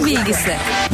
bilgisi.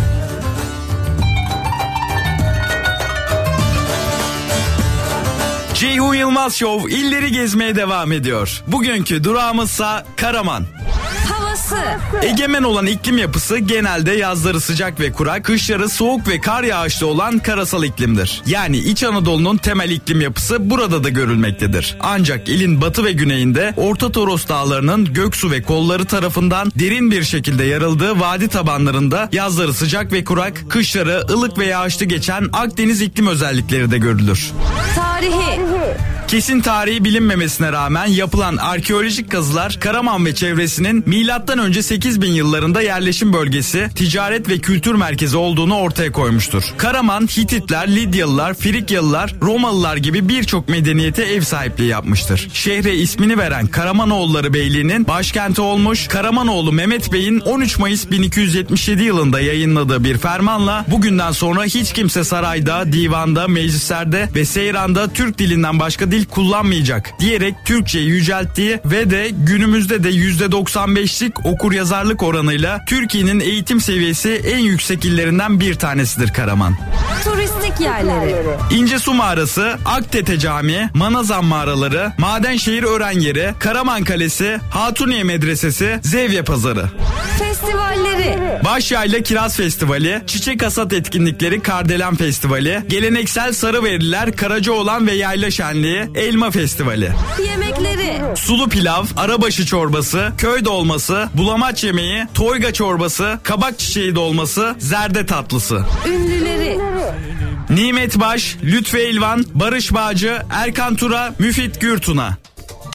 Ceyhun Yılmaz Show illeri gezmeye devam ediyor. Bugünkü durağımızsa Karaman. Havası. Egemen olan iklim yapısı genelde yazları sıcak ve kurak, kışları soğuk ve kar yağışlı olan karasal iklimdir. Yani İç Anadolu'nun temel iklim yapısı burada da görülmektedir. Ancak ilin batı ve güneyinde Orta Toros Dağları'nın Göksu ve kolları tarafından derin bir şekilde yarıldığı vadi tabanlarında yazları sıcak ve kurak, kışları ılık ve yağışlı geçen Akdeniz iklim özellikleri de görülür. Tarihi. Kesin tarihi bilinmemesine rağmen yapılan arkeolojik kazılar Karaman ve çevresinin M.Ö. 8000 yıllarında yerleşim bölgesi, ticaret ve kültür merkezi olduğunu ortaya koymuştur. Karaman, Hititler, Lidyalılar, Frikyalılar, Romalılar gibi birçok medeniyete ev sahipliği yapmıştır. Şehre ismini veren Karamanoğulları Beyliği'nin başkenti olmuş, Karamanoğlu Mehmet Bey'in 13 Mayıs 1277 yılında yayınladığı bir fermanla bugünden sonra hiç kimse sarayda, divanda, meclislerde ve seyranda Türk dilinden başka dil kullanmayacak diyerek Türkçeyi yücelttiği ve de günümüzde de %95'lik okuryazarlık oranıyla Türkiye'nin eğitim seviyesi en yüksek illerinden bir tanesidir Karaman. Turistik yerleri. İncesu Mağarası, Aktete Camii, Manazan Mağaraları, Madenşehir Ören Yeri, Karaman Kalesi, Hatuniye Medresesi, Zevye Pazarı. Festivalleri. Başyayla Kiraz Festivali, Çiçek Hasat Etkinlikleri Kardelen Festivali, Geleneksel Sarıveriler, Karacaoğlan ve Yayla Şenliği, Elma Festivali. Yemekleri. Sulu pilav, arabaşı çorbası, köy dolması, bulamaç yemeği, toyga çorbası, kabak çiçeği dolması, zerde tatlısı. Ünlüleri. Nimet Baş, Lütfü Elvan, Barış Bağcı, Erkan Tura, Müfit Gürtuna.